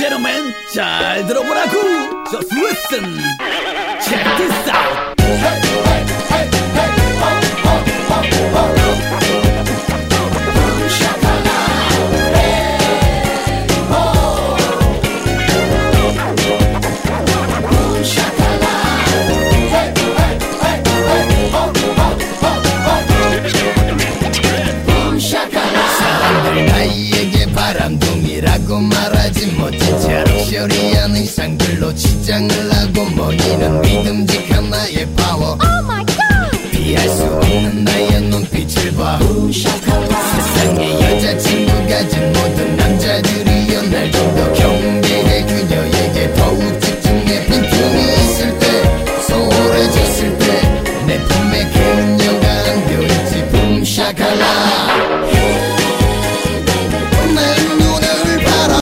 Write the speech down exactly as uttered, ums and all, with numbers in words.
gentlemen, 잘 들어보라고. Just listen. Check this out. 사람들 나이에게 바람둥이라고 말하지 못해 채 럭셔리한 의상들로 치장을 하고 모이는 믿음직한 나의 파워. Oh my God! 피할 수 없는 나의 눈빛을 봐.